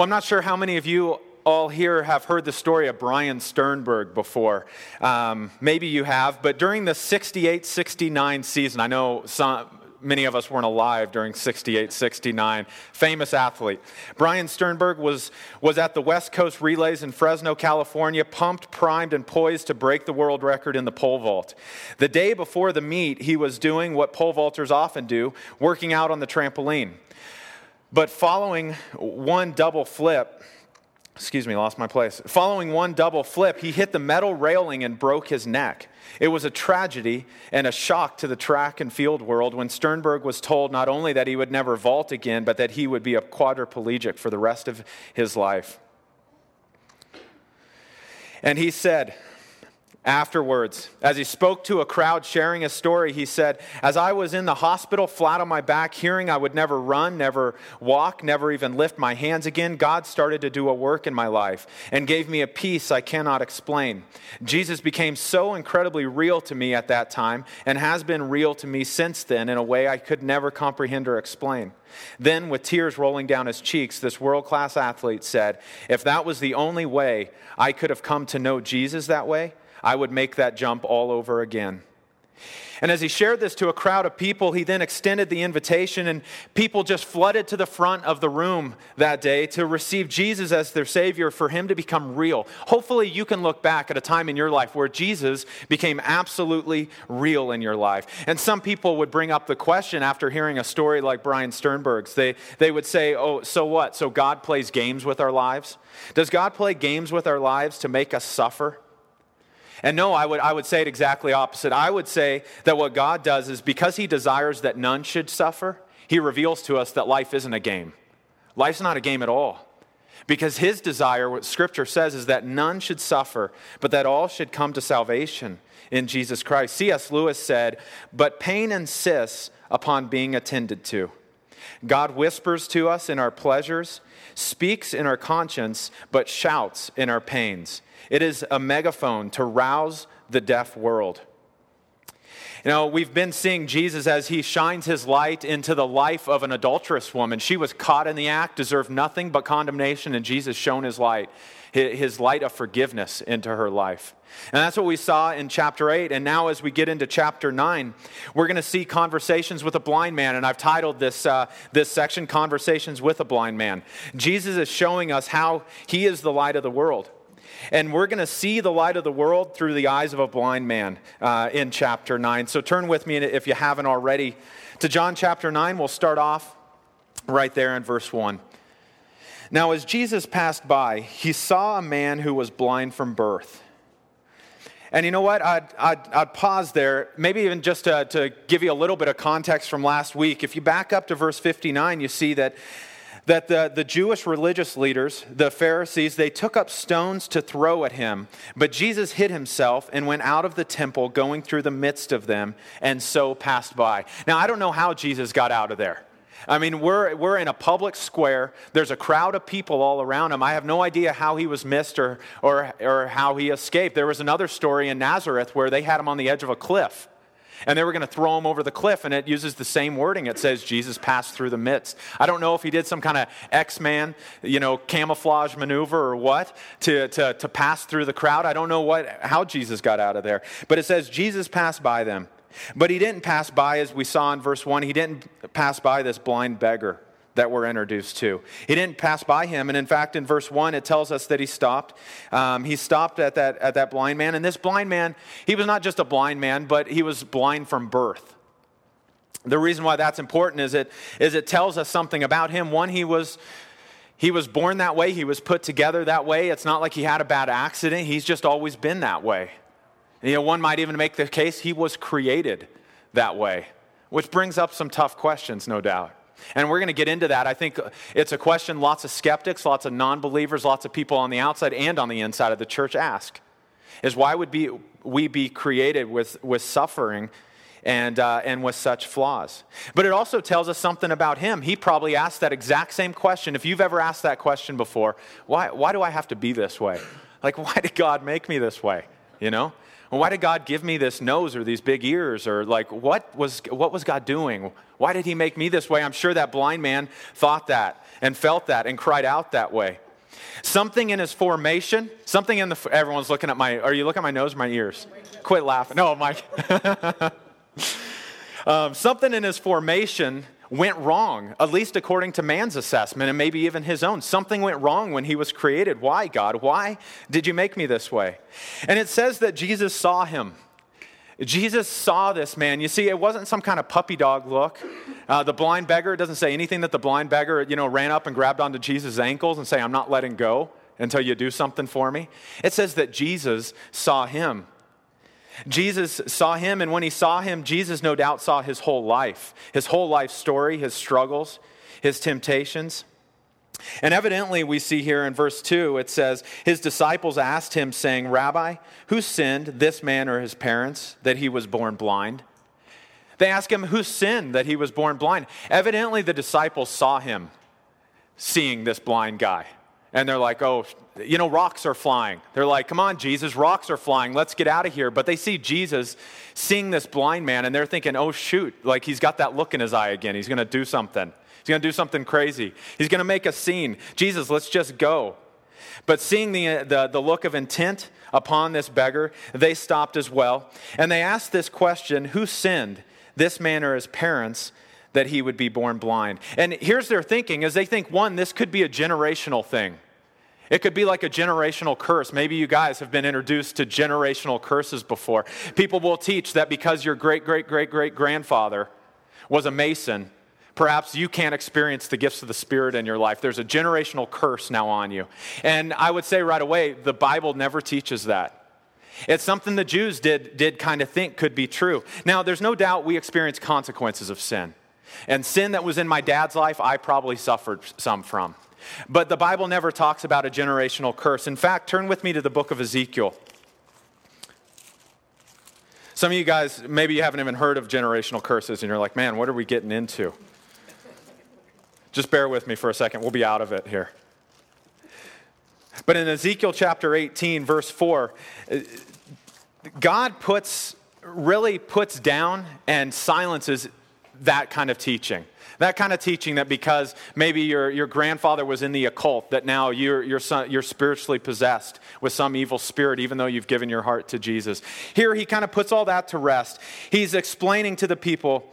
Well, I'm not sure how many of you all here have heard the story of Brian Sternberg before. Maybe you have, but during the 68-69 season, I know many of us weren't alive during 68-69, famous athlete. Brian Sternberg was at the West Coast Relays in Fresno, California, pumped, primed, and poised to break the world record in the pole vault. The day before the meet, he was doing what pole vaulters often do, working out on the trampoline. But following one double flip, Following one double flip, he hit the metal railing and broke his neck. It was a tragedy and a shock to the track and field world when Sternberg was told not only that he would never vault again, but that he would be a quadriplegic for the rest of his life. And he said, afterwards, as he spoke to a crowd sharing his story, he said, "As I was in the hospital, flat on my back, hearing I would never run, never walk, never even lift my hands again, God started to do a work in my life and gave me a peace I cannot explain. Jesus became so incredibly real to me at that time and has been real to me since then in a way I could never comprehend or explain." Then, with tears rolling down his cheeks, this world-class athlete said, "If that was the only way I could have come to know Jesus that way, I would make that jump all over again." And as he shared this to a crowd of people, he then extended the invitation, and people just flooded to the front of the room that day to receive Jesus as their Savior, for him to become real. Hopefully you can look back at a time in your life where Jesus became absolutely real in your life. And some people would bring up the question after hearing a story like Brian Sternberg's. They would say, "Oh, so what? So God plays games with our lives? Does God play games with our lives to make us suffer?" And no, I would say it exactly opposite. I would say that what God does is, because he desires that none should suffer, he reveals to us that life isn't a game. Life's not a game at all. Because his desire, what Scripture says, is that none should suffer, but that all should come to salvation in Jesus Christ. C.S. Lewis said, "But pain insists upon being attended to. God whispers to us in our pleasures, speaks in our conscience, but shouts in our pains. It is a megaphone to rouse the deaf world." You know, we've been seeing Jesus as he shines his light into the life of an adulterous woman. She was caught in the act, deserved nothing but condemnation, and Jesus shone his light of forgiveness into her life. And that's what we saw in chapter 8. And now as we get into chapter 9, we're going to see conversations with a blind man. And I've titled this section, Conversations with a Blind Man. Jesus is showing us how he is the light of the world. And we're going to see the light of the world through the eyes of a blind man in chapter 9. So turn with me, if you haven't already, to John chapter 9. We'll start off right there in verse 1. "Now as Jesus passed by, he saw a man who was blind from birth." And you know what? I'd pause there, maybe even just to give you a little bit of context from last week. If you back up to verse 59, you see that the Jewish religious leaders, the Pharisees, they took up stones to throw at him. But Jesus hid himself and went out of the temple, going through the midst of them, and so passed by. Now, I don't know how Jesus got out of there. I mean, we're in a public square. There's a crowd of people all around him. I have no idea how he was missed or how he escaped. There was another story in Nazareth where they had him on the edge of a cliff. And they were going to throw him over the cliff, and it uses the same wording. It says Jesus passed through the midst. I don't know if he did some kind of X-Man, camouflage maneuver or what to pass through the crowd. I don't know how Jesus got out of there. But it says Jesus passed by them. But he didn't pass by, as we saw in verse 1, he didn't pass by this blind beggar that we're introduced to. He didn't pass by him, and in fact, in verse 1, it tells us that he stopped. He stopped at that blind man, and this blind man, he was not just a blind man, but he was blind from birth. The reason why that's important is it tells us something about him. One, he was born that way. He was put together that way. It's not like he had a bad accident. He's just always been that way. One might even make the case he was created that way, which brings up some tough questions, no doubt. And we're going to get into that. I think it's a question lots of skeptics, lots of non-believers, lots of people on the outside and on the inside of the church ask, is why would we be created with suffering and with such flaws? But it also tells us something about him. He probably asked that exact same question. If you've ever asked that question before, why do I have to be this way? Like, why did God make me this way? Well, why did God give me this nose or these big ears? Or like, what was God doing? Why did he make me this way? I'm sure that blind man thought that and felt that and cried out that way. Something in his formation, everyone's looking at are you looking at my nose or my ears? Quit laughing. No, Mike. Something in his formation went wrong, at least according to man's assessment and maybe even his own. Something went wrong when he was created. Why, God? Why did you make me this way? And it says that Jesus saw him. Jesus saw this man. You see, it wasn't some kind of puppy dog look. The blind beggar, it doesn't say anything that the blind beggar, ran up and grabbed onto Jesus' ankles and say, I'm not letting go until you do something for me. It says that Jesus saw him. Jesus saw him, and when he saw him, Jesus no doubt saw his whole life story, his struggles, his temptations. And evidently we see here in verse 2, it says, his disciples asked him, saying, Rabbi, who sinned, this man or his parents, that he was born blind? They ask him, who sinned that he was born blind? Evidently the disciples saw him seeing this blind guy. And they're like, rocks are flying. They're like, come on, Jesus, rocks are flying. Let's get out of here. But they see Jesus seeing this blind man, and they're thinking, oh, shoot, like he's got that look in his eye again. He's going to do something. He's going to do something crazy. He's going to make a scene. Jesus, let's just go. But seeing the look of intent upon this beggar, they stopped as well. And they asked this question, who sinned, this man or his parents, that he would be born blind? And here's their thinking, is they think, one, this could be a generational thing. It could be like a generational curse. Maybe you guys have been introduced to generational curses before. People will teach that because your great-great-great-great-grandfather was a Mason, perhaps you can't experience the gifts of the Spirit in your life. There's a generational curse now on you. And I would say right away, the Bible never teaches that. It's something the Jews did kind of think could be true. Now, there's no doubt we experience consequences of sin. And sin that was in my dad's life, I probably suffered some from. But the Bible never talks about a generational curse. In fact, turn with me to the book of Ezekiel. Some of you guys, maybe you haven't even heard of generational curses, and you're like, man, what are we getting into? Just bear with me for a second. We'll be out of it here. But in Ezekiel chapter 18, verse 4, God really puts down and silences that kind of teaching. That kind of teaching that because maybe your grandfather was in the occult, that now you're spiritually possessed with some evil spirit, even though you've given your heart to Jesus. Here he kind of puts all that to rest. He's explaining to the people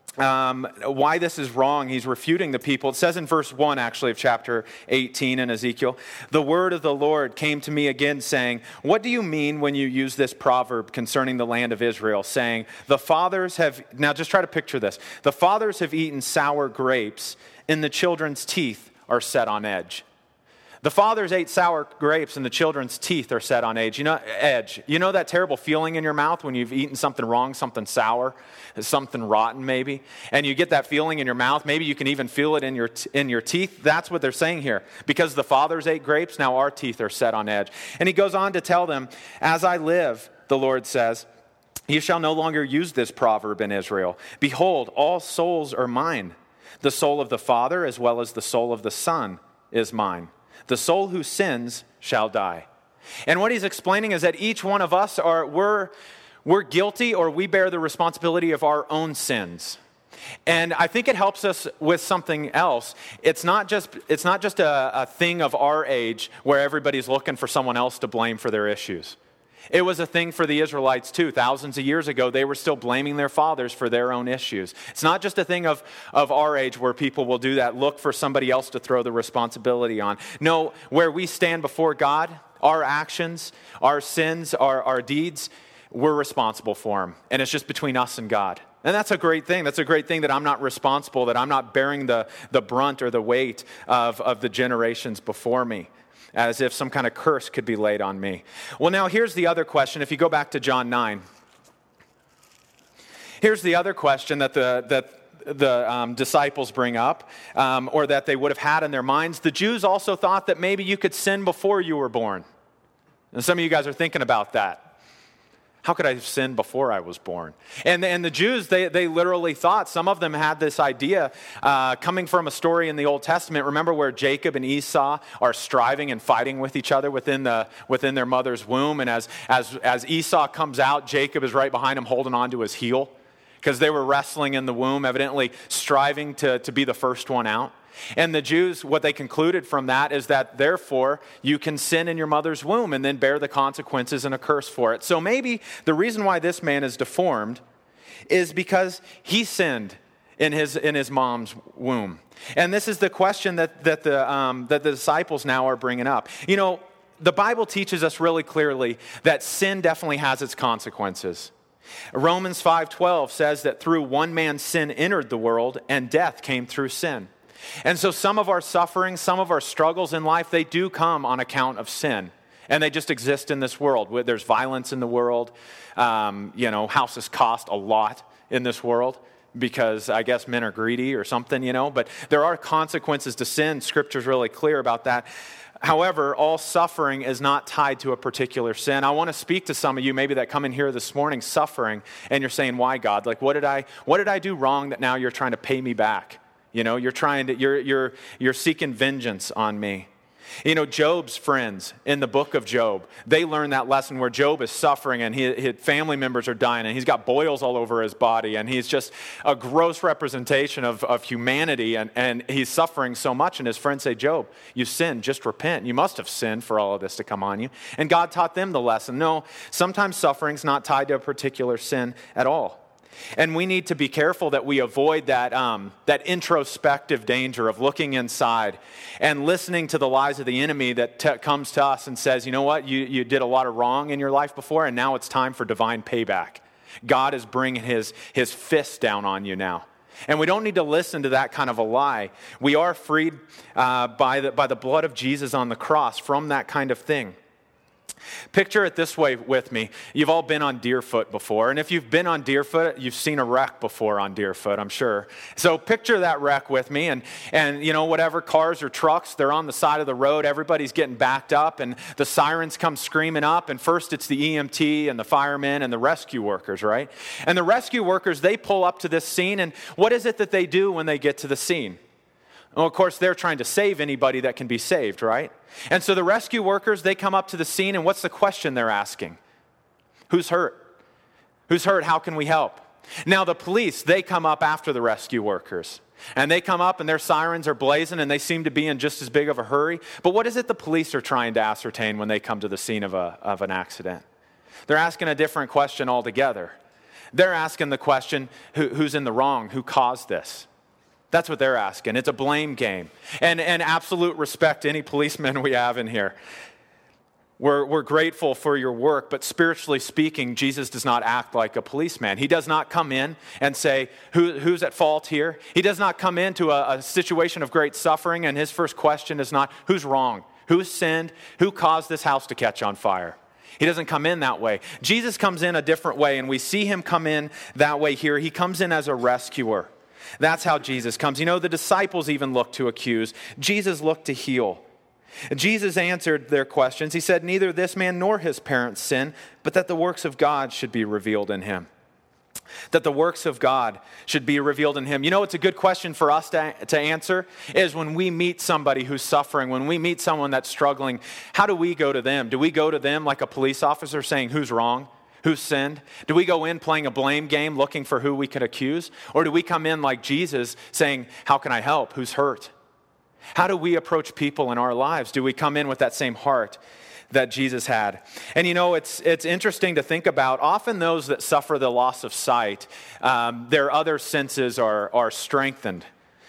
why this is wrong. He's refuting the people. It says in verse 1, actually, of chapter 18 in Ezekiel, the word of the Lord came to me again, saying, what do you mean when you use this proverb concerning the land of Israel, saying, the fathers have, now just try to picture this, the fathers have eaten sour grapes, and the children's teeth are set on edge. The fathers ate sour grapes and the children's teeth are set on edge. You know that terrible feeling in your mouth when you've eaten something wrong, something sour, something rotten maybe, and you get that feeling in your mouth. Maybe you can even feel it in your teeth. That's what they're saying here. Because the fathers ate grapes, now our teeth are set on edge. And he goes on to tell them, as I live, the Lord says, you shall no longer use this proverb in Israel. Behold, all souls are mine. The soul of the Father as well as the soul of the Son is mine. The soul who sins shall die. And what he's explaining is that each one of us we're guilty, or we bear the responsibility of our own sins. And I think it helps us with something else. It's not just a thing of our age where everybody's looking for someone else to blame for their issues. It was a thing for the Israelites too. Thousands of years ago, they were still blaming their fathers for their own issues. It's not just a thing of our age where people will do that, look for somebody else to throw the responsibility on. No, where we stand before God, our actions, our sins, our deeds, we're responsible for them. And it's just between us and God. And that's a great thing. That's a great thing that I'm not responsible, that I'm not bearing the brunt or the weight of the generations before me, as if some kind of curse could be laid on me. Well, now here's the other question. If you go back to John 9, here's the other question that the disciples bring up, or that they would have had in their minds. The Jews also thought that maybe you could sin before you were born. And some of you guys are thinking about that. How could I have sinned before I was born? And the Jews, they literally thought, some of them had this idea coming from a story in the Old Testament. Remember where Jacob and Esau are striving and fighting with each other within their mother's womb. And as Esau comes out, Jacob is right behind him holding on to his heel because they were wrestling in the womb, evidently striving to be the first one out. And the Jews, what they concluded from that is that therefore you can sin in your mother's womb and then bear the consequences and a curse for it. So maybe the reason why this man is deformed is because he sinned in his mom's womb. And this is the question that the disciples now are bringing up. You know, the Bible teaches us really clearly that sin definitely has its consequences. Romans 5:12 says that through one man's sin entered the world and death came through sin. And so some of our suffering, some of our struggles in life, they do come on account of sin. And they just exist in this world. There's violence in the world. Houses cost a lot in this world because I guess men are greedy or something, But there are consequences to sin. Scripture's really clear about that. However, all suffering is not tied to a particular sin. I want to speak to some of you maybe that come in here this morning suffering, and you're saying, why, God? Like, what did I do wrong that now you're trying to pay me back? You're seeking vengeance on me. Job's friends in the book of Job, they learned that lesson where Job is suffering and his family members are dying and he's got boils all over his body and he's just a gross representation of humanity and he's suffering so much. And his friends say, Job, you sinned, just repent. You must have sinned for all of this to come on you. And God taught them the lesson. No, sometimes suffering's not tied to a particular sin at all. And we need to be careful that we avoid that introspective danger of looking inside and listening to the lies of the enemy that comes to us and says, you know what, you did a lot of wrong in your life before, and now it's time for divine payback. God is bringing his fist down on you now. And we don't need to listen to that kind of a lie. We are freed by the blood of Jesus on the cross from that kind of thing. Picture it this way with me. You've all been on Deerfoot before. And if you've been on Deerfoot, you've seen a wreck before on Deerfoot, I'm sure. So picture that wreck with me. And whatever cars or trucks, they're on the side of the road. Everybody's getting backed up and the sirens come screaming up. And first it's the EMT and the firemen and the rescue workers, right? And the rescue workers, they pull up to this scene. And what is it that they do when they get to the scene? Well, of course, they're trying to save anybody that can be saved, right? And so the rescue workers, they come up to the scene, and what's the question they're asking? Who's hurt? Who's hurt? How can we help? Now, the police, they come up after the rescue workers. And they come up, and their sirens are blazing, and they seem to be in just as big of a hurry. But what is it the police are trying to ascertain when they come to the scene of an accident? They're asking a different question altogether. They're asking the question, who's in the wrong? Who caused this? That's what they're asking. It's a blame game. And absolute respect to any policemen we have in here. We're grateful for your work, but spiritually speaking, Jesus does not act like a policeman. He does not come in and say, who's at fault here? He does not come into a situation of great suffering, and his first question is not, who's wrong? Who sinned? Who caused this house to catch on fire? He doesn't come in that way. Jesus comes in a different way, and we see him come in that way here. He comes in as a rescuer. That's how Jesus comes. The disciples even looked to accuse. Jesus looked to heal. Jesus answered their questions. He said, neither this man nor his parents sinned, but that the works of God should be revealed in him. That the works of God should be revealed in him. It's a good question for us to answer is when we meet somebody who's suffering, when we meet someone that's struggling, how do we go to them? Do we go to them like a police officer saying who's wrong? Who sinned? Do we go in playing a blame game looking for who we could accuse? Or do we come in like Jesus saying, how can I help? Who's hurt? How do we approach people in our lives? Do we come in with that same heart that Jesus had? And it's interesting to think about. Often those that suffer the loss of sight, their other senses are strengthened.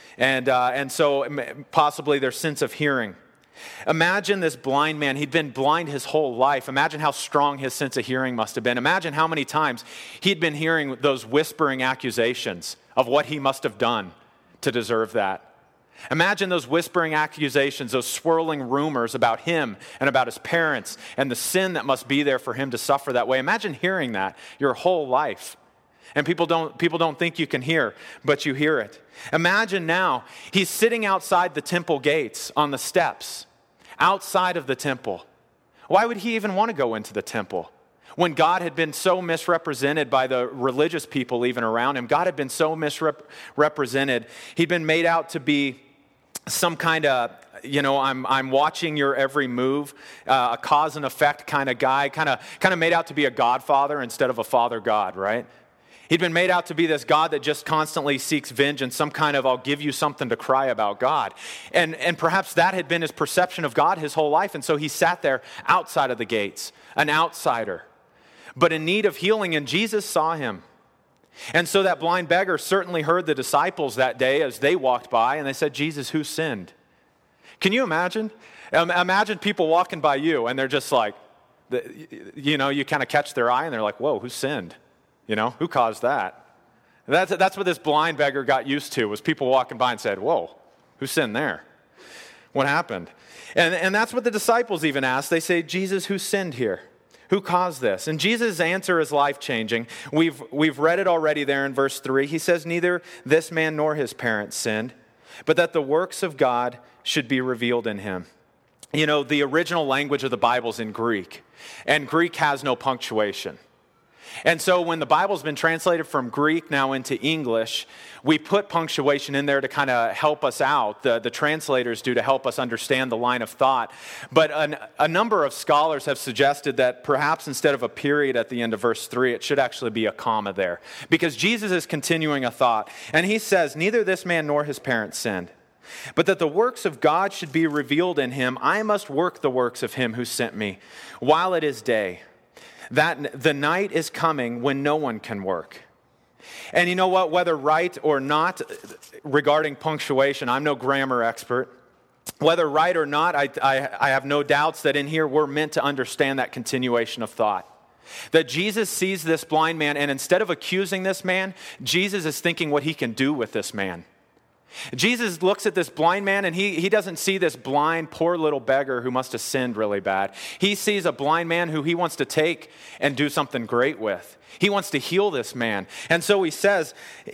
And so possibly their sense of hearing. Imagine this blind man. He'd been blind his whole life. Imagine how strong his sense of hearing must have been. Imagine how many times he'd been hearing those whispering accusations of what he must have done to deserve that. Imagine those whispering accusations, those swirling rumors about him and about his parents and the sin that must be there for him to suffer that way. Imagine hearing that your whole life. And people don't think you can hear, but you hear it. Imagine now he's sitting outside the temple gates on the steps, outside of the temple. Why would he even want to go into the temple? When God had been so misrepresented by the religious people even around him, God had been so misrepresented. He'd been made out to be some kind of, I'm watching your every move, a cause and effect kind of guy, kind of made out to be a godfather instead of a father God, right? He'd been made out to be this God that just constantly seeks vengeance, some kind of, I'll give you something to cry about God. And perhaps that had been his perception of God his whole life, and so he sat there outside of the gates, an outsider, but in need of healing, and Jesus saw him. And so that blind beggar certainly heard the disciples that day as they walked by, and they said, Jesus, who sinned? Can you imagine? Imagine people walking by you, and they're just like, you kind of catch their eye, and they're like, whoa, who sinned? Who caused that? That's what this blind beggar got used to, was people walking by and said, whoa, who sinned there? What happened? And that's what the disciples even asked. They say, Jesus, who sinned here? Who caused this? And Jesus' answer is life-changing. We've read it already there in verse 3. He says, neither this man nor his parents sinned, but that the works of God should be revealed in him. The original language of the Bible is in Greek, and Greek has no punctuation. And so when the Bible's been translated from Greek now into English, we put punctuation in there to kind of help us out. The translators do, to help us understand the line of thought. But a number of scholars have suggested that perhaps instead of a period at the end of verse 3, it should actually be a comma there. Because Jesus is continuing a thought. And he says, neither this man nor his parents sinned, but that the works of God should be revealed in him. I must work the works of him who sent me while it is day. That the night is coming when no one can work. And you know what? Whether right or not, regarding punctuation, I'm no grammar expert. Whether right or not, I have no doubts that in here we're meant to understand that continuation of thought. That Jesus sees this blind man, and instead of accusing this man, Jesus is thinking what he can do with this man. Jesus looks at this blind man, and he doesn't see this blind, poor little beggar who must have sinned really bad. He sees a blind man who he wants to take and do something great with. He wants to heal this man. And so he says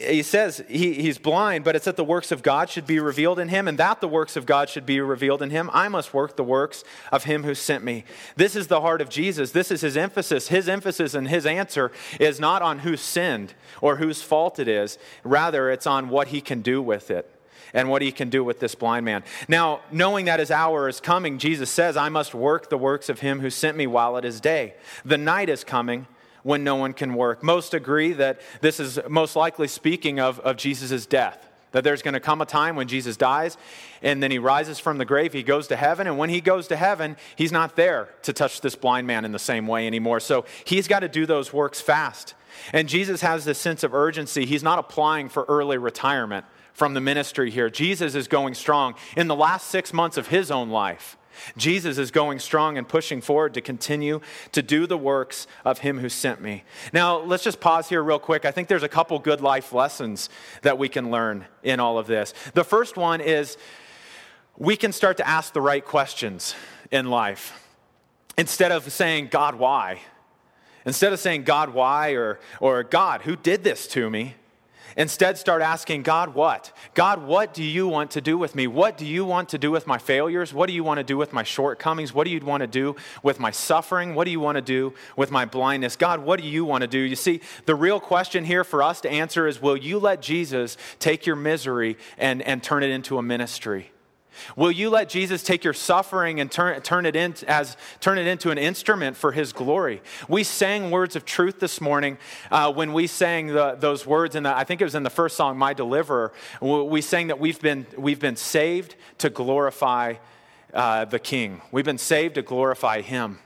he's blind, but it's that the works of God should be revealed in him, and that the works of God should be revealed in him. I must work the works of him who sent me. This is the heart of Jesus. This is his emphasis. His emphasis and his answer is not on who sinned or whose fault it is. Rather, it's on what he can do with it and what he can do with this blind man. Now, knowing that his hour is coming, Jesus says, I must work the works of him who sent me while it is day. The night is coming when no one can work. Most agree that this is most likely speaking of Jesus' death, that there's going to come a time when Jesus dies, and then he rises from the grave, he goes to heaven, and when he goes to heaven, he's not there to touch this blind man in the same way anymore. So he's got to do those works fast. And Jesus has this sense of urgency. He's not applying for early retirement from the ministry here. Jesus is going strong. In the last 6 months of his own life, Jesus is going strong and pushing forward to continue to do the works of him who sent me. Now, let's just pause here real quick. I think there's a couple good life lessons that we can learn in all of this. The first one is we can start to ask the right questions in life. Instead of saying, God, why? Instead of saying, God, why? Or God, who did this to me? Instead, start asking, God, what? God, what do you want to do with me? What do you want to do with my failures? What do you want to do with my shortcomings? What do you want to do with my suffering? What do you want to do with my blindness? God, what do you want to do? You see, the real question here for us to answer is, will you let Jesus take your misery and turn it into a ministry? Will you let Jesus take your suffering and turn it into an instrument for his glory? We sang words of truth this morning when we sang those words, I think it was in the first song, My Deliverer. We sang that we've been saved to glorify the King. We've been saved to glorify him.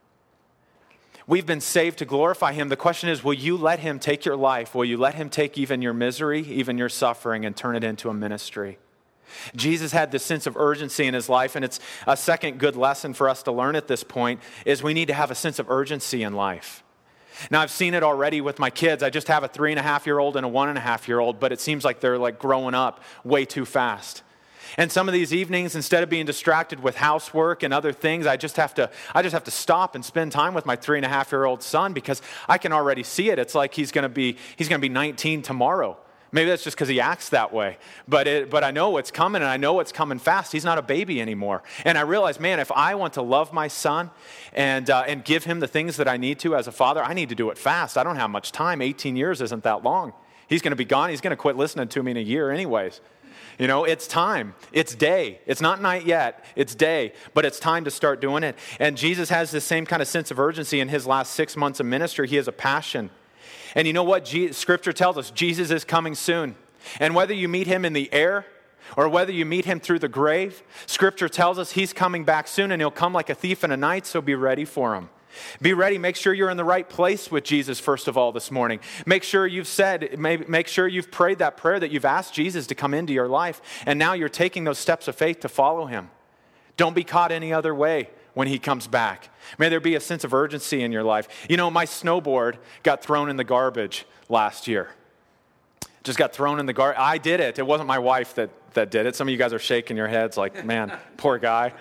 We've been saved to glorify him. The question is, will you let him take your life? Will you let him take even your misery, even your suffering, and turn it into a ministry? Jesus had this sense of urgency in his life, and it's a second good lesson for us to learn at this point, is we need to have a sense of urgency in life. Now, I've seen it already with my kids. I just have a 3.5-year-old and a 1.5-year-old, but it seems like they're like growing up way too fast. And some of these evenings, instead of being distracted with housework and other things, I just have to stop and spend time with my 3.5-year-old son, because I can already see it. It's like he's going to be 19 tomorrow Maybe that's just because he acts that way. But I know what's coming, and I know what's coming fast. He's not a baby anymore. And I realize, man, if I want to love my son and give him the things that I need to as a father, I need to do it fast. I don't have much time. 18 years isn't that long. He's going to be gone. He's going to quit listening to me in a year anyways. You know, it's time. It's day. It's not night yet. It's day. But it's time to start doing it. And Jesus has this same kind of sense of urgency in his last 6 months of ministry. He has a passion. And you know what? Scripture tells us Jesus is coming soon. And whether you meet him in the air or whether you meet him through the grave, Scripture tells us he's coming back soon, and he'll come like a thief in the night, so be ready for him. Be ready. Make sure you're in the right place with Jesus, first of all, this morning. Make sure you've make sure you've prayed that prayer that you've asked Jesus to come into your life, and now you're taking those steps of faith to follow him. Don't be caught any other way when he comes back. May there be a sense of urgency in your life. You know, my snowboard got thrown in the garbage last year. Just got thrown in the garbage. I did it. It wasn't my wife that did it. Some of you guys are shaking your heads like, man, poor guy.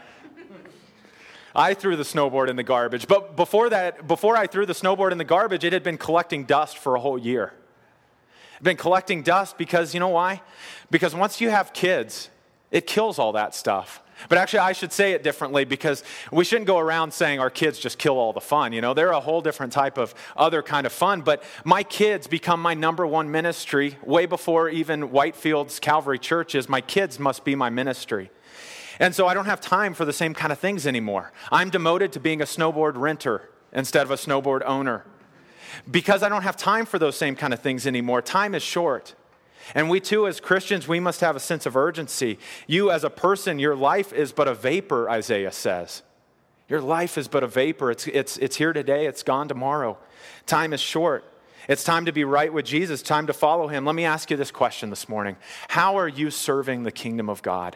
I threw the snowboard in the garbage. But before I threw the snowboard in the garbage, it had been collecting dust for a whole year. It'd been collecting dust because, you know why? Because once you have kids, it kills all that stuff. But actually, I should say it differently, because we shouldn't go around saying our kids just kill all the fun. You know, they're a whole different type of other kind of fun. But my kids become my number one ministry way before even Whitefield's Calvary Church is. My kids must be my ministry. And so I don't have time for the same kind of things anymore. I'm demoted to being a snowboard renter instead of a snowboard owner. Because I don't have time for those same kind of things anymore. Time is short. And we too, as Christians, we must have a sense of urgency. You as a person, your life is but a vapor, Isaiah says. Your life is but a vapor. It's here today, it's gone tomorrow. Time is short. It's time to be right with Jesus, time to follow him. Let me ask you this question this morning. How are you serving the kingdom of God?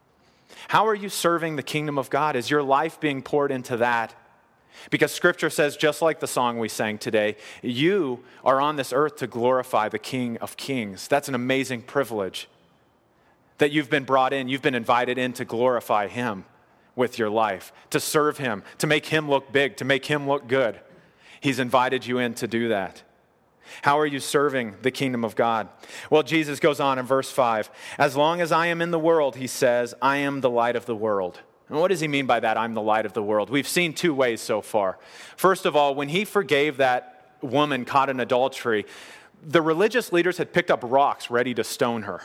How are you serving the kingdom of God? Is your life being poured into that? Because Scripture says, just like the song we sang today, you are on this earth to glorify the King of Kings. That's an amazing privilege that you've been brought in, you've been invited in to glorify him with your life, to serve him, to make him look big, to make him look good. He's invited you in to do that. How are you serving the kingdom of God? Well, Jesus goes on in verse 5. As long as I am in the world, he says, I am the light of the world. And what does he mean by that, I'm the light of the world? We've seen two ways so far. First of all, when he forgave that woman caught in adultery, the religious leaders had picked up rocks ready to stone her.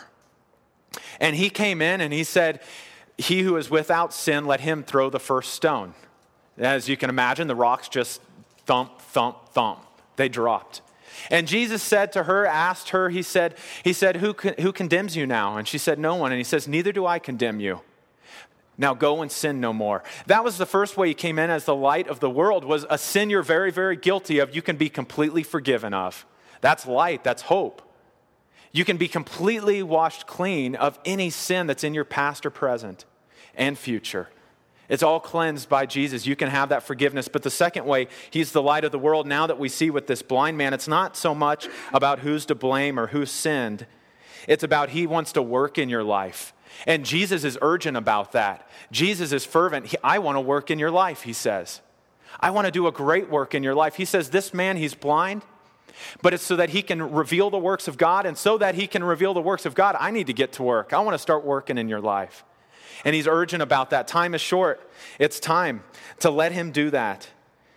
And he came in and he said, he who is without sin, let him throw the first stone. As you can imagine, the rocks just thump, thump, thump. They dropped. And Jesus said to her, asked her, he said, who condemns you now? And she said, no one. And he says, neither do I condemn you. Now go and sin no more. That was the first way he came in as the light of the world, was a sin you're very, very guilty of, you can be completely forgiven of. That's light, that's hope. You can be completely washed clean of any sin that's in your past or present and future. It's all cleansed by Jesus. You can have that forgiveness. But the second way, he's the light of the world. Now that we see with this blind man, it's not so much about who's to blame or who sinned. It's about he wants to work in your life. And Jesus is urgent about that. Jesus is fervent. I want to work in your life, he says. I want to do a great work in your life. He says this man, he's blind, but it's so that he can reveal the works of God. And so that he can reveal the works of God, I need to get to work. I want to start working in your life. And he's urgent about that. Time is short. It's time to let him do that.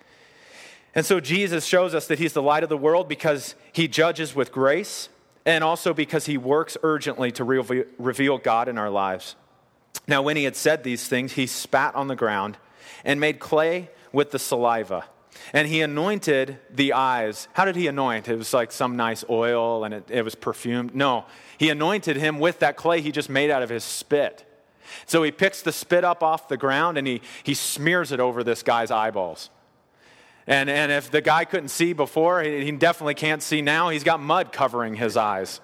And so Jesus shows us that he's the light of the world because he judges with grace, and also because he works urgently to reveal God in our lives. Now, when he had said these things, he spat on the ground and made clay with the saliva. And he anointed the eyes. How did he anoint? It was like some nice oil and it was perfumed. No, he anointed him with that clay he just made out of his spit. So he picks the spit up off the ground and he smears it over this guy's eyeballs. And if the guy couldn't see before, he definitely can't see now. He's got mud covering his eyes.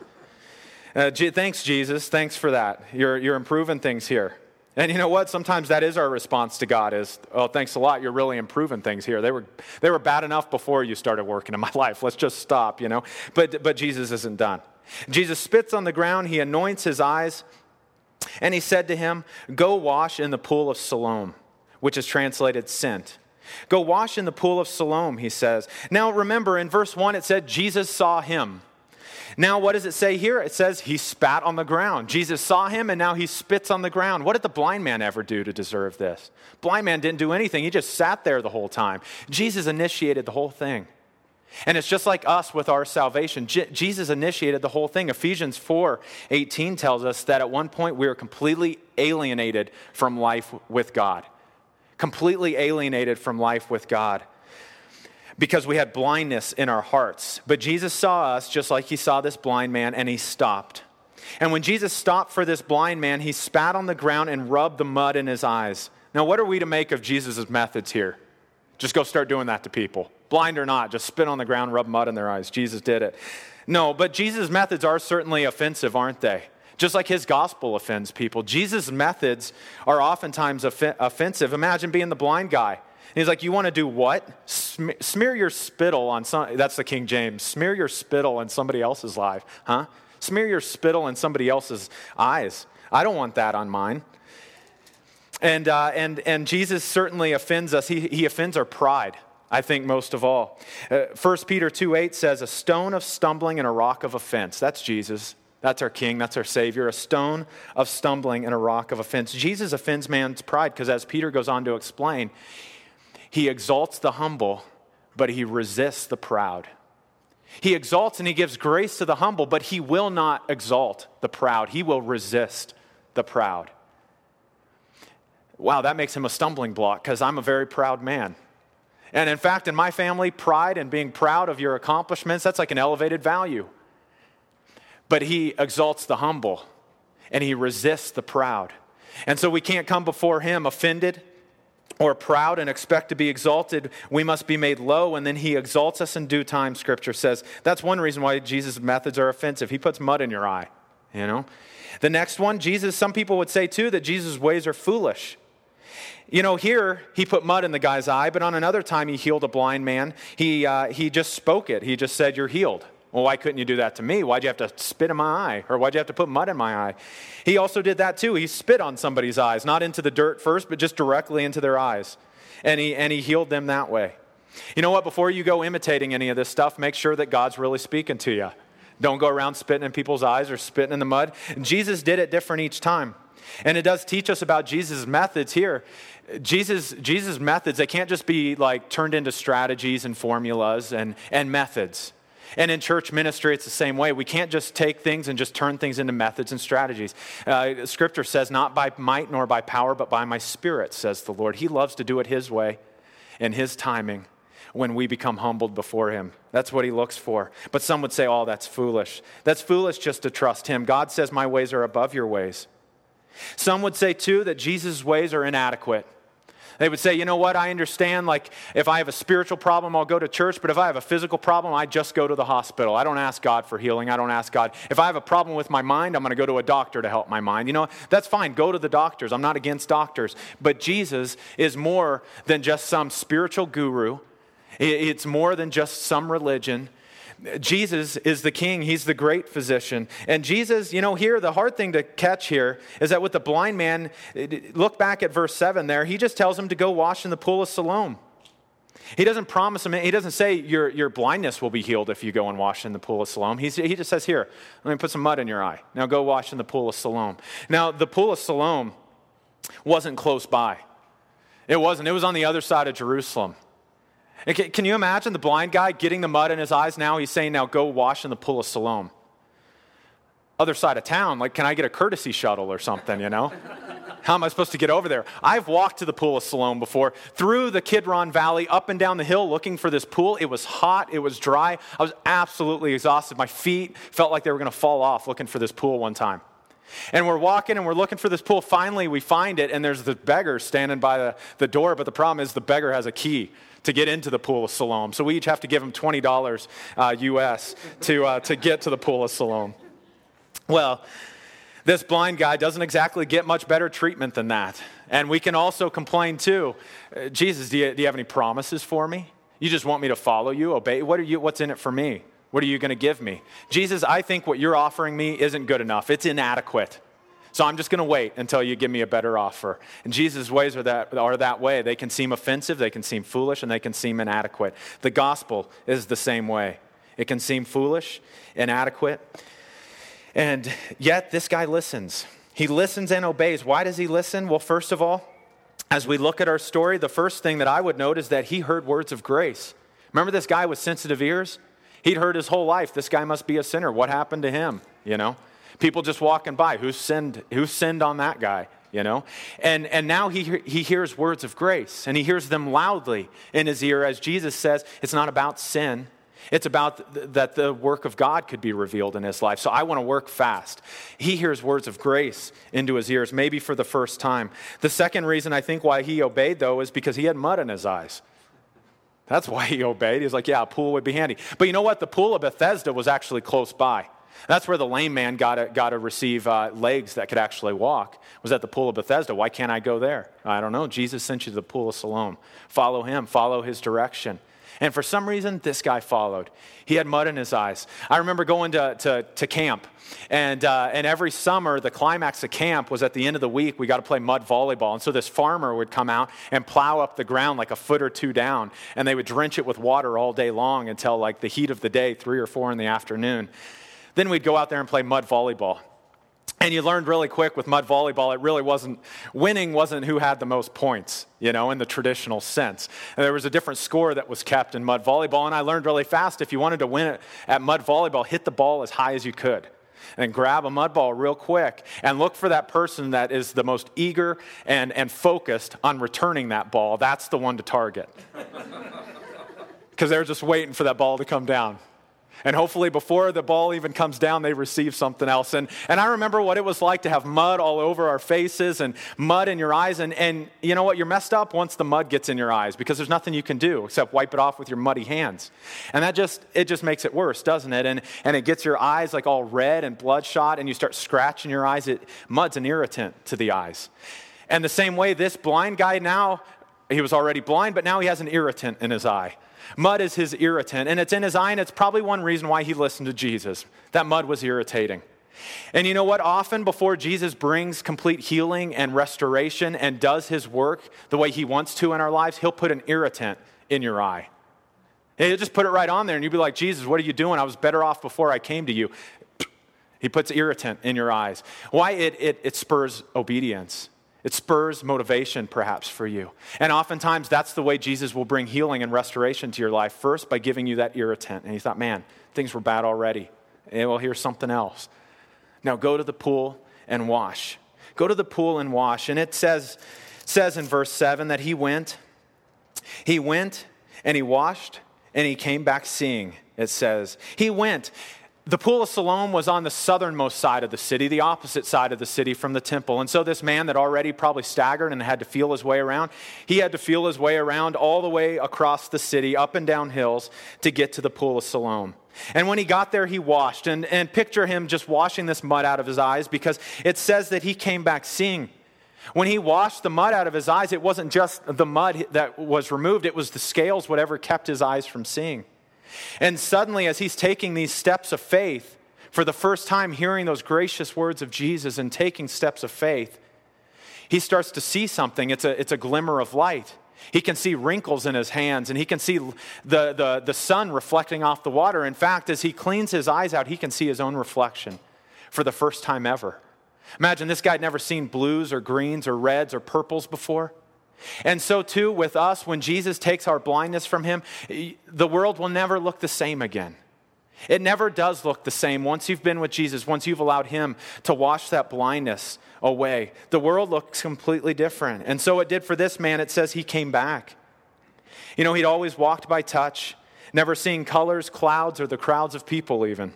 Thanks, Jesus. Thanks for that. You're improving things here. And you know what? Sometimes that is our response to God is, oh, thanks a lot. You're really improving things here. They were bad enough before you started working in my life. Let's just stop, you know. But Jesus isn't done. Jesus spits on the ground. He anoints his eyes. And he said to him, go wash in the pool of Siloam, which is translated sent. Go wash in the pool of Siloam, he says. Now remember, in verse 1 it said Jesus saw him. Now, what does it say here? It says he spat on the ground. Jesus saw him, and now he spits on the ground. What did the blind man ever do to deserve this? Blind man didn't do anything. He just sat there the whole time. Jesus initiated the whole thing. And it's just like us with our salvation. Jesus initiated the whole thing. Ephesians 4:18 tells us that at one point we were completely alienated from life with God. Completely alienated from life with God because we had blindness in our hearts. But Jesus saw us just like he saw this blind man, and he stopped. And when Jesus stopped for this blind man, he spat on the ground and rubbed the mud in his eyes. Now, what are we to make of Jesus' methods here? Just go start doing that to people. Blind or not, just spit on the ground, rub mud in their eyes. Jesus did it. No, but Jesus' methods are certainly offensive, aren't they? Just like his gospel offends people. Jesus' methods are oftentimes offensive. Imagine being the blind guy. And he's like, you want to do what? Smear your spittle on some, that's the King James. Smear your spittle in somebody else's life. Huh? Smear your spittle in somebody else's eyes. I don't want that on mine. And Jesus certainly offends us. He offends our pride, I think, most of all. 1 Peter 2:8 says, a stone of stumbling and a rock of offense. That's Jesus. That's our King. That's our Savior. A stone of stumbling and a rock of offense. Jesus offends man's pride because, as Peter goes on to explain, he exalts the humble, but he resists the proud. He exalts and he gives grace to the humble, but he will not exalt the proud. He will resist the proud. Wow, that makes him a stumbling block because I'm a very proud man. And in fact, in my family, pride and being proud of your accomplishments, that's like an elevated value. But he exalts the humble and he resists the proud. And so we can't come before him offended or proud and expect to be exalted. We must be made low, and then he exalts us in due time, Scripture says. That's one reason why Jesus' methods are offensive. He puts mud in your eye, you know. The next one, some people would say too that Jesus' ways are foolish. You know, here he put mud in the guy's eye, but on another time he healed a blind man. He just spoke it. He just said, you're healed. Well, why couldn't you do that to me? Why'd you have to spit in my eye? Or why'd you have to put mud in my eye? He also did that too. He spit on somebody's eyes, not into the dirt first, but just directly into their eyes. And he healed them that way. You know what? Before you go imitating any of this stuff, make sure that God's really speaking to you. Don't go around spitting in people's eyes or spitting in the mud. And Jesus did it different each time. And it does teach us about Jesus' methods here. Jesus' methods, they can't just be like turned into strategies and formulas and methods. And in church ministry, it's the same way. We can't just take things and just turn things into methods and strategies. Scripture says, not by might nor by power, but by my Spirit, says the Lord. He loves to do it his way and his timing when we become humbled before him. That's what he looks for. But some would say, oh, that's foolish. That's foolish just to trust him. God says my ways are above your ways. Some would say, too, that Jesus' ways are inadequate. They would say, you know what, I understand, like, if I have a spiritual problem, I'll go to church, but if I have a physical problem, I just go to the hospital. I don't ask God for healing. I don't ask God. If I have a problem with my mind, I'm going to go to a doctor to help my mind. You know, that's fine. Go to the doctors. I'm not against doctors. But Jesus is more than just some spiritual guru. It's more than just some religion. Jesus is the King. He's the great physician. And Jesus, you know, here, the hard thing to catch here is that with the blind man, look back at verse 7 there, he just tells him to go wash in the pool of Siloam. He doesn't promise him, he doesn't say your blindness will be healed if you go and wash in the pool of Siloam. He just says, here, let me put some mud in your eye. Now go wash in the pool of Siloam. Now, the pool of Siloam wasn't close by. It wasn't. It was on the other side of Jerusalem. Can you imagine the blind guy getting the mud in his eyes now? He's saying, now go wash in the pool of Siloam. Other side of town, like, can I get a courtesy shuttle or something, you know? How am I supposed to get over there? I've walked to the pool of Siloam before, through the Kidron Valley, up and down the hill looking for this pool. It was hot. It was dry. I was absolutely exhausted. My feet felt like they were going to fall off looking for this pool one time. And we're walking and we're looking for this pool. Finally, we find it, and there's the beggar standing by the door. But the problem is the beggar has a key to get into the pool of Siloam. So we each have to give him $20 US to get to the pool of Siloam. Well, this blind guy doesn't exactly get much better treatment than that. And we can also complain too. Jesus, do you have any promises for me? You just want me to follow you, obey? What's in it for me? What are you going to give me? Jesus, I think what you're offering me isn't good enough. It's inadequate. So I'm just going to wait until you give me a better offer. And Jesus' ways are that way. They can seem offensive, they can seem foolish, and they can seem inadequate. The gospel is the same way. It can seem foolish, inadequate. And yet this guy listens. He listens and obeys. Why does he listen? Well, first of all, as we look at our story, the first thing that I would note is that he heard words of grace. Remember this guy with sensitive ears? He'd heard his whole life, this guy must be a sinner. What happened to him? People just walking by. Who sinned on that guy? And now he hears words of grace, and he hears them loudly in his ear, as Jesus says, it's not about sin. It's about that the work of God could be revealed in his life. So I want to work fast. He hears words of grace into his ears, maybe for the first time. The second reason I think why he obeyed, though, is because he had mud in his eyes. That's why he obeyed. He was like, yeah, a pool would be handy. But you know what? The pool of Bethesda was actually close by. That's where the lame man got to receive legs that could actually walk, was at the pool of Bethesda. Why can't I go there? I don't know. Jesus sent you to the pool of Siloam. Follow him. Follow his direction. And for some reason, this guy followed. He had mud in his eyes. I remember going to camp, and every summer, the climax of camp was at the end of the week, we got to play mud volleyball. And so this farmer would come out and plow up the ground like a foot or two down, and they would drench it with water all day long until like the heat of the day, 3 or 4 in the afternoon. Then we'd go out there and play mud volleyball. And you learned really quick with mud volleyball, it really winning wasn't who had the most points, in the traditional sense. And there was a different score that was kept in mud volleyball, and I learned really fast, if you wanted to win it at mud volleyball, hit the ball as high as you could. And grab a mud ball real quick and look for that person that is the most eager and focused on returning that ball. That's the one to target. Because they're just waiting for that ball to come down. And hopefully before the ball even comes down, they receive something else. And I remember what it was like to have mud all over our faces and mud in your eyes. And you know what? You're messed up once the mud gets in your eyes because there's nothing you can do except wipe it off with your muddy hands. And it just makes it worse, doesn't it? And it gets your eyes like all red and bloodshot, and you start scratching your eyes. Mud's an irritant to the eyes. And the same way, this blind guy now, he was already blind, but now he has an irritant in his eye. Mud is his irritant, and it's in his eye, and it's probably one reason why he listened to Jesus. That mud was irritating. And you know what? Often before Jesus brings complete healing and restoration and does his work the way he wants to in our lives, he'll put an irritant in your eye. He'll just put it right on there, and you'll be like, Jesus, what are you doing? I was better off before I came to you. He puts irritant in your eyes. Why? It spurs obedience. It spurs motivation, perhaps, for you. And oftentimes, that's the way Jesus will bring healing and restoration to your life. First, by giving you that irritant. And you thought, man, things were bad already. And well, here's something else. Now, go to the pool and wash. Go to the pool and wash. And it says in verse 7 that he went and he washed and he came back seeing, it says. He went. The pool of Siloam was on the southernmost side of the city, the opposite side of the city from the temple. And so this man that already probably staggered and had to feel his way around, he had to feel his way around all the way across the city, up and down hills, to get to the pool of Siloam. And when he got there, he washed. And picture him just washing this mud out of his eyes, because it says that he came back seeing. When he washed the mud out of his eyes, it wasn't just the mud that was removed, it was the scales, whatever kept his eyes from seeing. And suddenly, as he's taking these steps of faith, for the first time hearing those gracious words of Jesus and taking steps of faith, he starts to see something. It's a glimmer of light. He can see wrinkles in his hands, and he can see the sun reflecting off the water. In fact, as he cleans his eyes out, he can see his own reflection for the first time ever. Imagine this guy had never seen blues or greens or reds or purples before. And so too with us, when Jesus takes our blindness from him, the world will never look the same again. It never does look the same once you've been with Jesus, once you've allowed him to wash that blindness away. The world looks completely different. And so it did for this man. It says he came back. You know, he'd always walked by touch, never seeing colors, clouds, or the crowds of people even.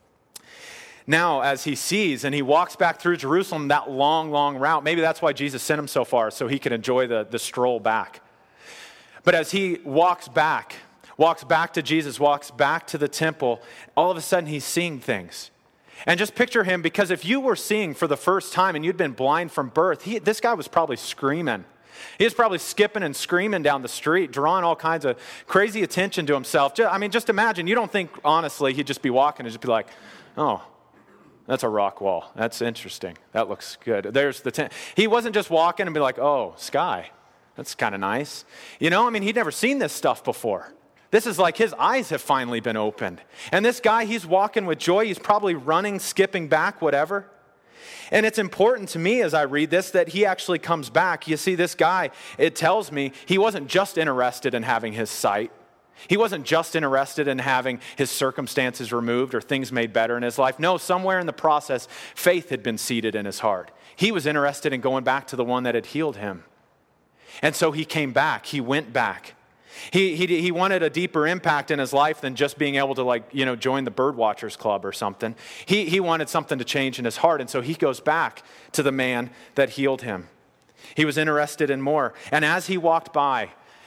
Now, as he sees and he walks back through Jerusalem, that long, long route, maybe that's why Jesus sent him so far, so he could enjoy the stroll back. But as he walks back to Jesus, walks back to the temple, all of a sudden he's seeing things. And just picture him, because if you were seeing for the first time and you'd been blind from birth, this guy was probably screaming. He was probably skipping and screaming down the street, drawing all kinds of crazy attention to himself. Just imagine, you don't think, honestly, he'd just be walking and just be like, oh, that's a rock wall. That's interesting. That looks good. There's the tent. He wasn't just walking and be like, oh, sky. That's kind of nice. He'd never seen this stuff before. This is like his eyes have finally been opened. And this guy, he's walking with joy. He's probably running, skipping back, whatever. And it's important to me as I read this that he actually comes back. You see, this guy, it tells me he wasn't just interested in having his sight. He wasn't just interested in having his circumstances removed or things made better in his life. No, somewhere in the process, faith had been seeded in his heart. He was interested in going back to the one that had healed him. And so he came back. He went back. He wanted a deeper impact in his life than just being able to join the Birdwatchers Club or something. He wanted something to change in his heart. And so he goes back to the man that healed him. He was interested in more. And as he walked by,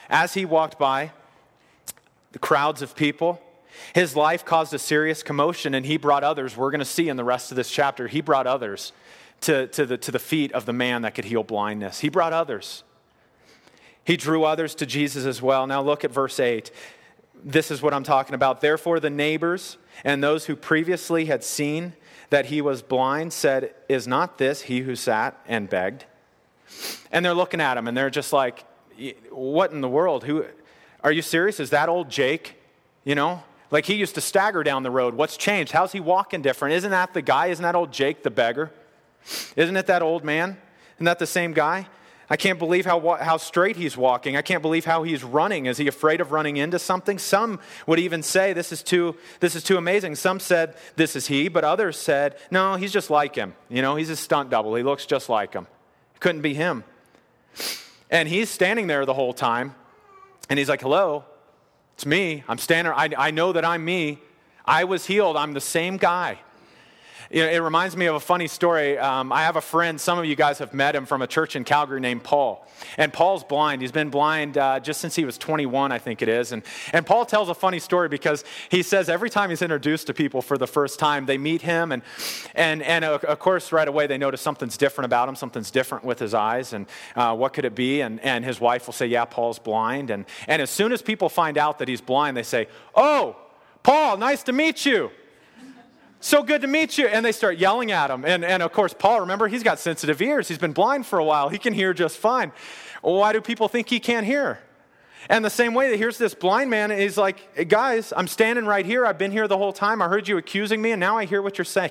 the crowds of people, his life caused a serious commotion, and he brought others. We're going to see in the rest of this chapter, he brought others to the feet of the man that could heal blindness. He brought others. He drew others to Jesus as well. Now look at verse 8. This is what I'm talking about. Therefore the neighbors and those who previously had seen that he was blind said, "Is not this he who sat and begged?" And they're looking at him and they're just like, what in the world? Who? Are you serious? Is that old Jake? Like he used to stagger down the road. What's changed? How's he walking different? Isn't that the guy? Isn't that old Jake the beggar? Isn't it that old man? Isn't that the same guy? I can't believe how straight he's walking. I can't believe how he's running. Is he afraid of running into something? Some would even say this is too amazing. Some said this is he, but others said, no, he's just like him. He's a stunt double. He looks just like him. It couldn't be him. And he's standing there the whole time. And he's like, hello, it's me. I'm standing. I know that I'm me. I was healed. I'm the same guy. It reminds me of a funny story. I have a friend, some of you guys have met him, from a church in Calgary named Paul. And Paul's blind. He's been blind just since he was 21, I think it is. And Paul tells a funny story because he says every time he's introduced to people for the first time, they meet him. And of course, right away, they notice something's different about him. Something's different with his eyes. And what could it be? And his wife will say, yeah, Paul's blind. And as soon as people find out that he's blind, they say, oh, Paul, nice to meet you. So good to meet you. And they start yelling at him. And of course, Paul, remember, he's got sensitive ears. He's been blind for a while. He can hear just fine. Well, why do people think he can't hear? And the same way that here's this blind man, and he's like, hey, guys, I'm standing right here. I've been here the whole time. I heard you accusing me, and now I hear what you're saying.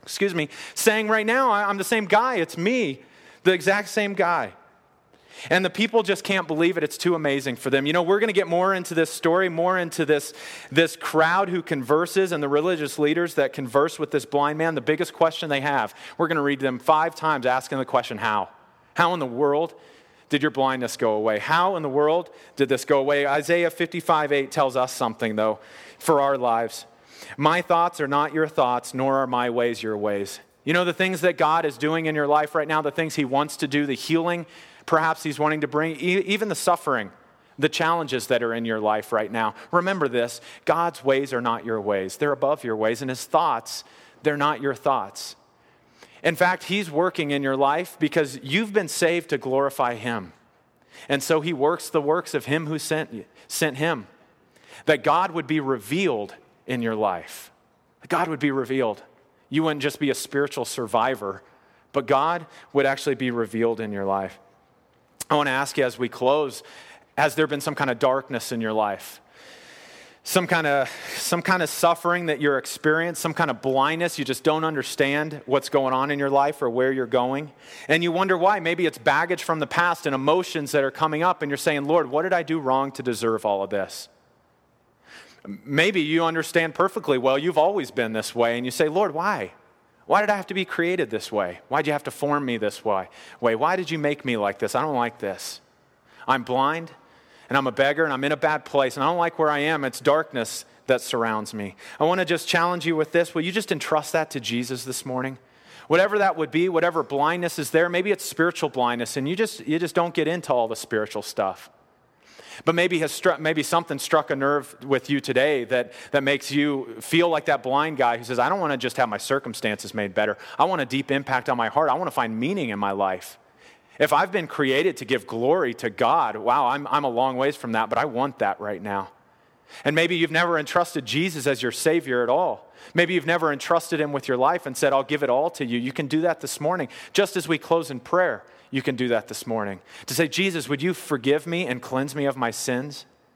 Saying right now, I'm the same guy. It's me, the exact same guy. And the people just can't believe it. It's too amazing for them. We're going to get more into this story, more into this crowd who converses and the religious leaders that converse with this blind man. The biggest question they have, we're going to read them 5 times asking the question, how? How in the world did your blindness go away? How in the world did this go away? Isaiah 55:8 tells us something, though, for our lives. My thoughts are not your thoughts, nor are my ways your ways. The things that God is doing in your life right now, the things he wants to do, the healing perhaps he's wanting to bring, even the suffering, the challenges that are in your life right now. Remember this, God's ways are not your ways. They're above your ways, and his thoughts, they're not your thoughts. In fact, he's working in your life because you've been saved to glorify him. And so he works the works of him who sent him, that God would be revealed in your life. That God would be revealed. You wouldn't just be a spiritual survivor, but God would actually be revealed in your life. I want to ask you as we close, has there been some kind of darkness in your life? Some kind of suffering that you're experiencing, some kind of blindness, you just don't understand what's going on in your life or where you're going. And you wonder why. Maybe it's baggage from the past and emotions that are coming up and you're saying, Lord, what did I do wrong to deserve all of this? Maybe you understand perfectly well, you've always been this way, and you say, Lord, why? Why did I have to be created this way? Why did you have to form me this way? Why did you make me like this? I don't like this. I'm blind, and I'm a beggar, and I'm in a bad place, and I don't like where I am. It's darkness that surrounds me. I want to just challenge you with this. Will you just entrust that to Jesus this morning? Whatever that would be, whatever blindness is there, maybe it's spiritual blindness, and you just don't get into all the spiritual stuff. But maybe something struck a nerve with you today that makes you feel like that blind guy who says, I don't want to just have my circumstances made better. I want a deep impact on my heart. I want to find meaning in my life. If I've been created to give glory to God, wow, I'm a long ways from that, but I want that right now. And maybe you've never entrusted Jesus as your Savior at all. Maybe you've never entrusted him with your life and said, I'll give it all to you. You can do that this morning. Just as we close in prayer, you can do that this morning. To say, Jesus, would you forgive me and cleanse me of my sins?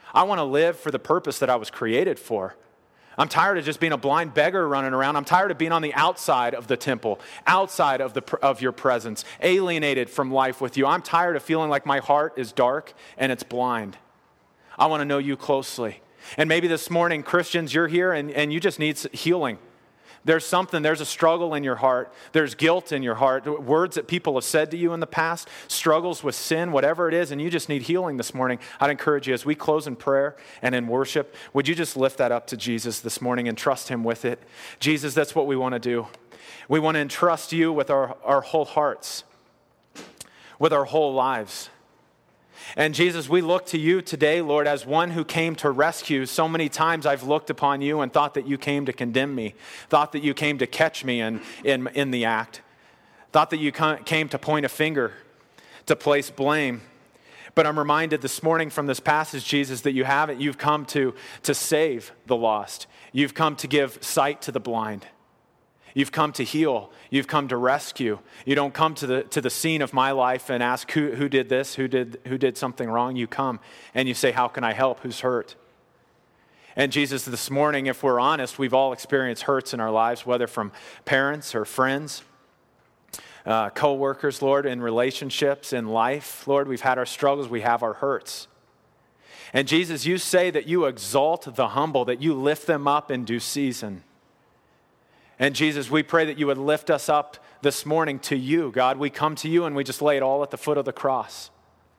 I want to live for the purpose that I was created for. I'm tired of just being a blind beggar running around. I'm tired of being on the outside of the temple, outside of your presence, alienated from life with you. I'm tired of feeling like my heart is dark and it's blind. I want to know you closely. And maybe this morning, Christians, you're here and you just need healing. There's a struggle in your heart. There's guilt in your heart, words that people have said to you in the past, struggles with sin, whatever it is, and you just need healing this morning. I'd encourage you, as we close in prayer and in worship, would you just lift that up to Jesus this morning and trust him with it? Jesus, that's what we want to do. We want to entrust you with our whole hearts, with our whole lives. And Jesus, we look to you today, Lord, as one who came to rescue. So many times I've looked upon you and thought that you came to condemn me, thought that you came to catch me in the act, thought that you came to point a finger, to place blame. But I'm reminded this morning from this passage, Jesus, that you haven't. You've come to save the lost. You've come to give sight to the blind. You've come to heal. You've come to rescue. You don't come to the scene of my life and ask who did this, who did something wrong. You come and you say, how can I help? Who's hurt? And Jesus, this morning, if we're honest, we've all experienced hurts in our lives, whether from parents or friends, co-workers, Lord, in relationships, in life. Lord, we've had our struggles. We have our hurts. And Jesus, you say that you exalt the humble, that you lift them up in due season. And Jesus, we pray that you would lift us up this morning to you, God. We come to you and we just lay it all at the foot of the cross.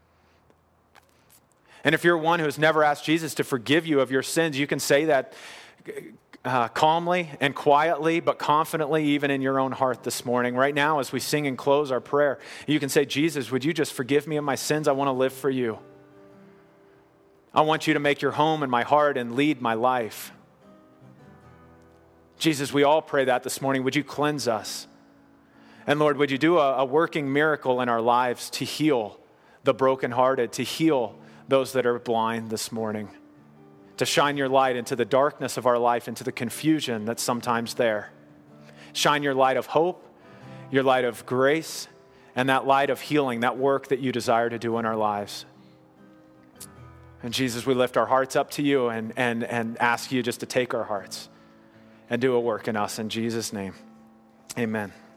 And if you're one who has never asked Jesus to forgive you of your sins, you can say that calmly and quietly, but confidently, even in your own heart this morning. Right now, as we sing and close our prayer, you can say, Jesus, would you just forgive me of my sins? I want to live for you. I want you to make your home in my heart and lead my life. Jesus, we all pray that this morning. Would you cleanse us? And Lord, would you do a working miracle in our lives to heal the brokenhearted, to heal those that are blind this morning, to shine your light into the darkness of our life, into the confusion that's sometimes there. Shine your light of hope, your light of grace, and that light of healing, that work that you desire to do in our lives. And Jesus, we lift our hearts up to you and ask you just to take our hearts and do a work in us. In Jesus' name, amen.